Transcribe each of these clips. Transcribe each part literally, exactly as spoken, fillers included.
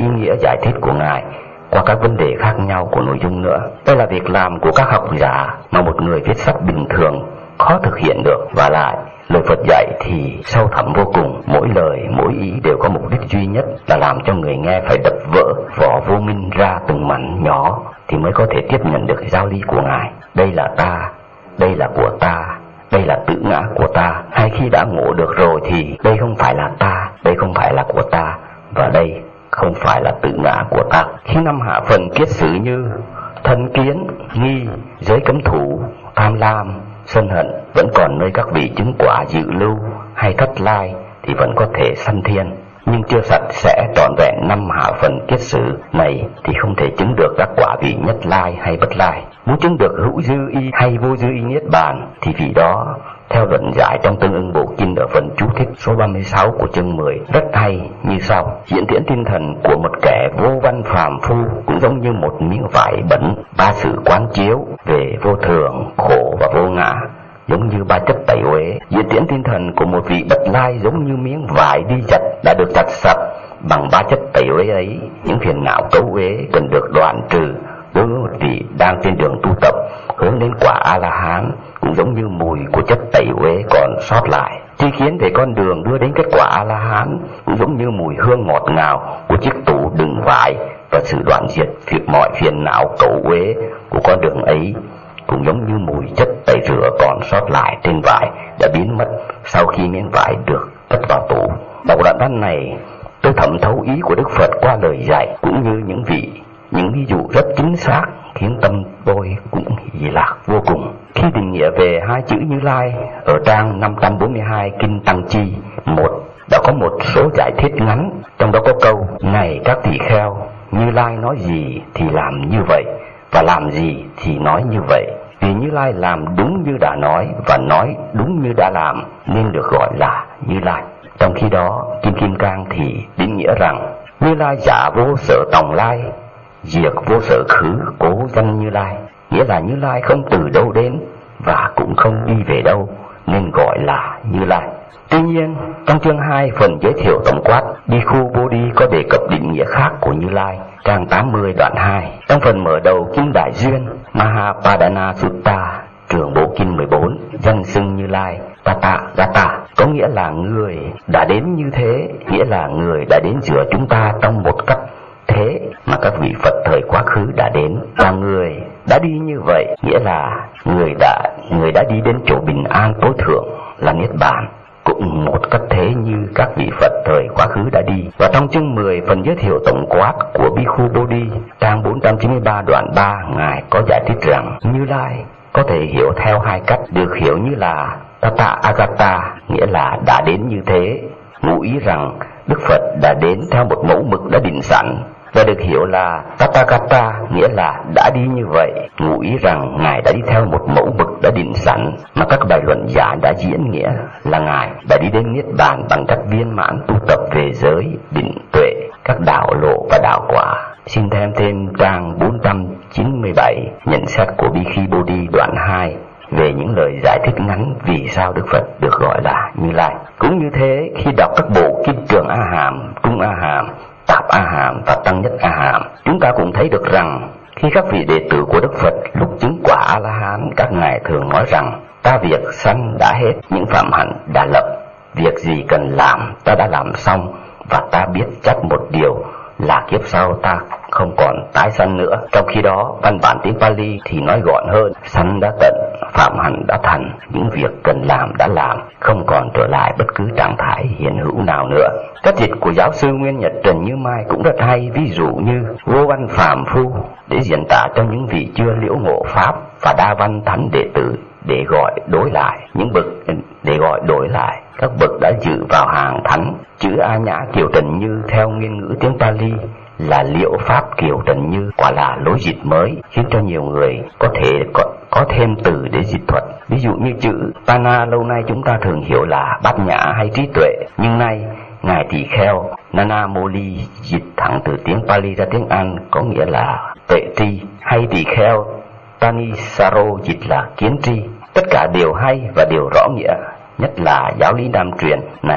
ý nghĩa giải thích của Ngài qua các vấn đề khác nhau của nội dung nữa. Đây là việc làm của các học giả mà một người viết sách bình thường khó thực hiện được. Và lại, lời Phật dạy thì sâu thẳm vô cùng, mỗi lời, mỗi ý đều có mục đích duy nhất là làm cho người nghe phải đập vỡ vỏ vô minh ra từng mảnh nhỏ thì mới có thể tiếp nhận được giáo lý của Ngài. Đây là ta, đây là của ta, đây là tự ngã của ta. Hay khi đã ngộ được rồi thì đây không phải là ta, đây không phải là của ta, và đây không phải là tự ngã của ta. Khi năm hạ phần kiết sử như thân kiến, nghi, giới cấm thủ, tham lam, sân hận vẫn còn nơi các vị chứng quả dự lưu hay thất lai thì vẫn có thể sanh thiên, nhưng chưa sạch sẽ trọn vẹn năm hạ phần kiết sử này thì không thể chứng được các quả vị nhất lai hay bất lai. Muốn chứng được hữu dư y hay vô dư y niết bàn thì vì đó, theo luận giải trong tương ưng bộ kinh ở phần chú thích số ba mươi sáu của chương mười rất hay như sau: diễn tiến tinh thần của một kẻ vô văn phàm phu cũng giống như một miếng vải bẩn, ba sự quán chiếu về vô thường, khổ và vô ngã giống như ba chất tẩy uế. Diễn tiến tinh thần của một vị bất lai giống như miếng vải đi chặt đã được chặt sạch bằng ba chất tẩy uế ấy. Những phiền não cấu uế cần được đoạn trừ đối với một vị đang trên đường tu tập hướng đến quả A La Hán cũng giống như mùi của chất tẩy uế còn sót lại. Tri kiến về con đường đưa đến kết quả A La Hán cũng giống như mùi hương ngọt ngào của chiếc tủ đựng vải, và sự đoạn diệt việc mọi phiền não cấu uế của con đường ấy cũng giống như mùi chất tẩy rửa còn sót lại trên vải đã biến mất sau khi miếng vải được cất vào tủ. Đọc đoạn văn này, tôi thẩm thấu ý của Đức Phật qua lời dạy cũng như những vị những ví dụ rất chính xác khiến tâm tôi cũng hỷ lạc vô cùng. Khi định nghĩa về hai chữ Như Lai ở trang năm trăm bốn mươi hai Kinh Tăng Chi một đã có một số giải thích ngắn, trong đó có câu: này các tỳ kheo, Như Lai nói gì thì làm như vậy, và làm gì thì nói như vậy. Vì Như Lai làm đúng như đã nói và nói đúng như đã làm nên được gọi là Như Lai. Trong khi đó, Kim Kim Cang thì định nghĩa rằng Như Lai giả vô sở tòng lai, diệt vô sở khứ cố danh Như Lai, nghĩa là Như Lai không từ đâu đến và cũng không đi về đâu nên gọi là Như Lai. Tuy nhiên, trong chương hai phần giới thiệu tổng quát, Bhikkhu Bodhi có đề cập định nghĩa khác của Như Lai, trang tám mươi đoạn hai. Trong phần mở đầu Kinh Đại Duyên Mahapadana Sutta, trường bộ kinh mười bốn, danh xưng Như Lai Tathagata có nghĩa là người đã đến như thế, nghĩa là người đã đến giữa chúng ta trong một cách thế mà các vị Phật thời quá khứ đã đến, và người đã đi như vậy nghĩa là người đã người đã đi đến chỗ bình an tối thượng là niết bàn, cũng một cách thế như các vị Phật thời quá khứ đã đi. Và trong chương mười phần giới thiệu tổng quát của Bhikkhu Bodhi, trang bốn trăm chín mươi ba đoạn ba, Ngài có giải thích rằng Như Lai có thể hiểu theo hai cách, được hiểu như là Tathagata, nghĩa là đã đến như thế, ngụ ý rằng Đức Phật đã đến theo một mẫu mực đã định sẵn, và được hiểu là Tathagata, nghĩa là đã đi như vậy, ngụ ý rằng Ngài đã đi theo một mẫu mực đã định sẵn mà các bài luận giả đã diễn nghĩa là Ngài đã đi đến niết bàn bằng cách viên mãn tu tập về giới, định, tuệ, các đạo lộ và đạo quả. Xin thêm thêm trang bốn trăm chín mươi bảy nhận xét của Bhikkhu Bodhi đoạn hai về những lời giải thích ngắn vì sao Đức Phật được gọi là Như Lai. Cũng như thế, khi đọc các bộ Kinh Trường A Hàm, Trung A Hàm, Tạp A Hàm và Tăng Nhất A Hàm, chúng ta cũng thấy được rằng khi các vị đệ tử của Đức Phật lúc chứng quả A La Hán, các ngài thường nói rằng ta việc sanh đã hết, những phạm hạnh đã lập, việc gì cần làm ta đã làm xong, và ta biết chắc một điều là kiếp sau ta không còn tái sanh nữa. Trong khi đó, văn bản tiếng Pali thì nói gọn hơn: sanh đã tận, phạm hạnh đã thành, những việc cần làm đã làm, không còn trở lại bất cứ trạng thái hiện hữu nào nữa. Cách dịch của giáo sư Nguyên Nhật Trần Như Mai cũng rất hay, ví dụ như vô văn phàm phu để diễn tả cho những vị chưa liễu ngộ pháp, và đa văn thánh đệ tử để gọi đối lại những bậc để gọi đổi lại các bậc đã dự vào hàng thánh. Chữ A Nhã Kiều Trần Như theo nguyên ngữ tiếng Pali là liệu pháp Kiều Trần Như, quả là lối dịch mới khiến cho nhiều người có thể có, có thêm từ để dịch thuật. Ví dụ như chữ Pana lâu nay chúng ta thường hiểu là bát nhã hay trí tuệ, nhưng nay ngài tỳ kheo Nana Moli dịch thẳng từ tiếng Pali ra tiếng Anh có nghĩa là tuệ tri, hay tỳ kheo Tanisaro dịch là kiến tri. Tất cả đều hay và đều rõ nghĩa, nhất là giáo lý Nam truyền này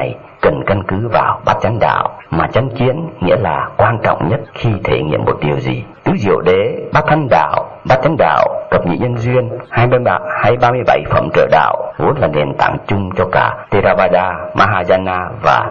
cần căn cứ vào bát chánh đạo, mà chánh kiến nghĩa là quan trọng nhất khi thể nghiệm một điều gì. Tứ diệu đế, bát thánh đạo, bát chánh đạo, cập nhị nhân duyên, hai ba mươi bảy phẩm trợ đạo vốn là nền tảng chung cho cả Theravada, Mahayana và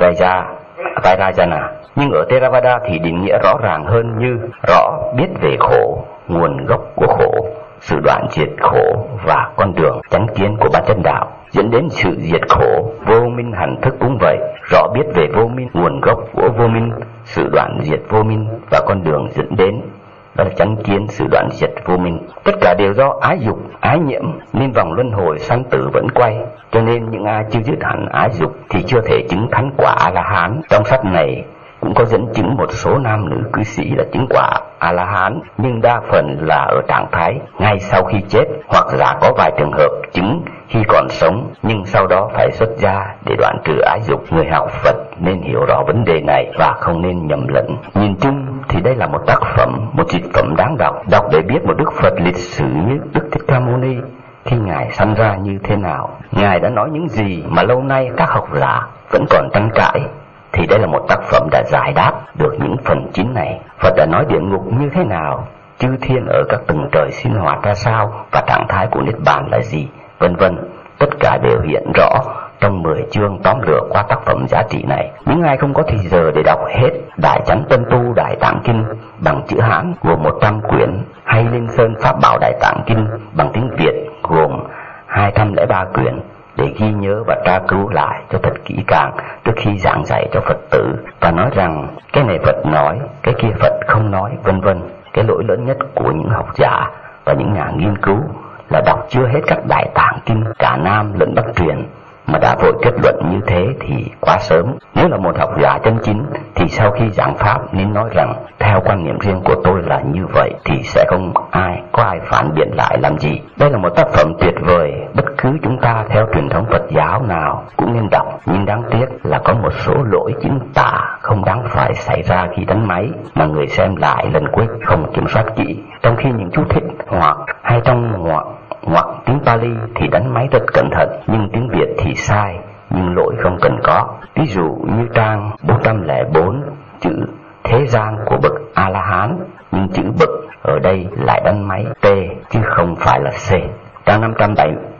Vajrayana. Nhưng ở Theravada thì định nghĩa rõ ràng hơn, như rõ biết về khổ, nguồn gốc của khổ, sự đoạn diệt khổ và con đường chánh kiến của bát chánh đạo dẫn đến sự diệt khổ. Vô minh hành thức cũng vậy, rõ biết về vô minh, nguồn gốc của vô minh, sự đoạn diệt vô minh và con đường dẫn đến, đó là chánh kiến sự đoạn diệt vô minh. Tất cả đều do ái dục, ái nhiễm nên vòng luân hồi sanh tử vẫn quay. Cho nên những ai chưa dứt hẳn ái dục thì chưa thể chứng thánh quả A-la-hán. Trong sách này cũng có dẫn chứng một số nam nữ cư sĩ là chứng quả A-la-hán, nhưng đa phần là ở trạng thái ngay sau khi chết, hoặc giả có vài trường hợp chứng khi còn sống nhưng sau đó phải xuất gia để đoạn trừ ái dục. Người học Phật nên hiểu rõ vấn đề này và không nên nhầm lẫn. Nhìn chung thì đây là một tác phẩm, một dịch phẩm đáng đọc, đọc để biết một Đức Phật lịch sử như Đức Thích Ca Mâu Ni khi Ngài sanh ra như thế nào, Ngài đã nói những gì mà lâu nay các học giả vẫn còn tranh cãi. Thì đây là một tác phẩm đã giải đáp được những phần chính này. Phật đã nói địa ngục như thế nào, chư thiên ở các tầng trời sinh hoạt ra sao và trạng thái của Niết Bàn là gì, vân vân. Tất cả đều hiện rõ trong mười chương tóm lược qua tác phẩm giá trị này. Những ai không có thì giờ để đọc hết Đại Chánh Tân Tu Đại Tạng Kinh bằng chữ Hán gồm một trăm quyển, hay Linh Sơn Pháp Bảo Đại Tạng Kinh bằng tiếng Việt gồm hai trăm lẻ ba quyển, để ghi nhớ và tra cứu lại cho thật kỹ càng trước khi giảng dạy cho Phật tử, và nói rằng cái này Phật nói, cái kia Phật không nói, vân vân. Cái lỗi lớn nhất của những học giả và những nhà nghiên cứu là đọc chưa hết các Đại Tạng Kinh cả Nam lẫn Bắc truyền mà đã vội kết luận như thế thì quá sớm. Nếu là một học giả chân chính thì sau khi giảng pháp nên nói rằng theo quan niệm riêng của tôi là như vậy, thì sẽ không ai có ai phản biện lại làm gì. Đây là một tác phẩm tuyệt vời, bất cứ chúng ta theo truyền thống Phật giáo nào cũng nên đọc, nhưng đáng tiếc là có một số lỗi chính tả không đáng phải xảy ra khi đánh máy mà người xem lại lần cuối không kiểm soát kỹ. Trong khi những chú thích hoặc hay trong hoặc hoặc tiếng Pali thì đánh máy rất cẩn thận, nhưng tiếng Việt thì sai, nhưng lỗi không cần có. Ví dụ như trang bốn trăm lẻ bốn chữ thế gian của bậc A-la-hán, nhưng chữ bậc ở đây lại đánh máy T chứ không phải là C. Trang năm trăm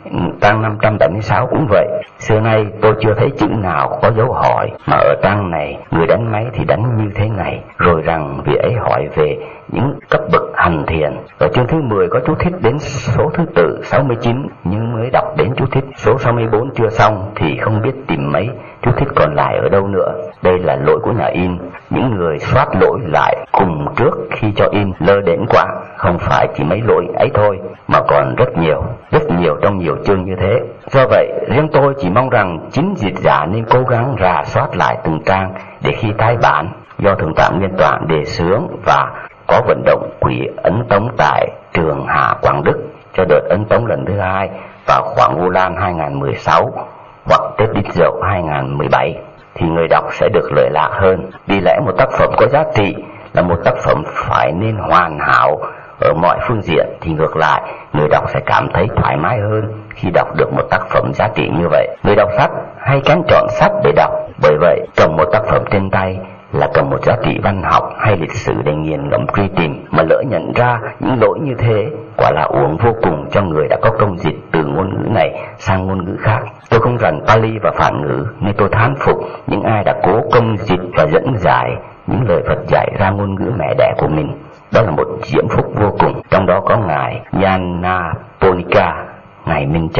bảy mươi sáu cũng vậy. Xưa nay tôi chưa thấy chữ nào có dấu hỏi, mà ở trang này người đánh máy thì đánh như thế này, rồi rằng vị ấy hỏi về những cấp bậc hành thiền. Ở chương thứ mười có chú thích đến số thứ tự sáu mươi chín, nhưng mới đọc đến chú thích số sáu mươi bốn chưa xong thì không biết tìm mấy chú thích còn lại ở đâu nữa. Đây là lỗi của nhà in. Những người soát lỗi lại cùng trước khi cho in lơ đến quá. Không phải chỉ mấy lỗi ấy thôi mà còn rất nhiều, rất nhiều trong nhiều chương như thế. Do vậy, riêng tôi chỉ mong rằng chính dịch giả nên cố gắng rà soát lại từng trang để khi tái bản do Thượng tọa Nguyên Tọa đề xướng và có vận động quỹ ấn tống tại Trường Hạ Quảng Đức cho đợt ấn tống lần thứ hai vào khoảng Vu Lan hai không một sáu hoặc Tết Đít Dậu hai không một bảy thì người đọc sẽ được lợi lạc hơn. Vì lẽ một tác phẩm có giá trị là một tác phẩm phải nên hoàn hảo ở mọi phương diện, thì ngược lại người đọc sẽ cảm thấy thoải mái hơn khi đọc được một tác phẩm giá trị như vậy. Người đọc sách hay kén chọn sách để đọc, bởi vậy cầm một tác phẩm trên tay là cầm một giá trị văn học hay lịch sử để nghiền ngẫm truy tìm, mà lỡ nhận ra những lỗi như thế quả là uổng vô cùng cho người đã có công dịch từ ngôn ngữ này sang ngôn ngữ khác. Tôi không rành Pali và Phạn ngữ nên tôi thán phục những ai đã cố công dịch và dẫn giải những lời Phật dạy ra ngôn ngữ mẹ đẻ của mình. Đó là một diễm phúc vô cùng. Trong đó có ngài Nyanaponika, ngài Minh Châu.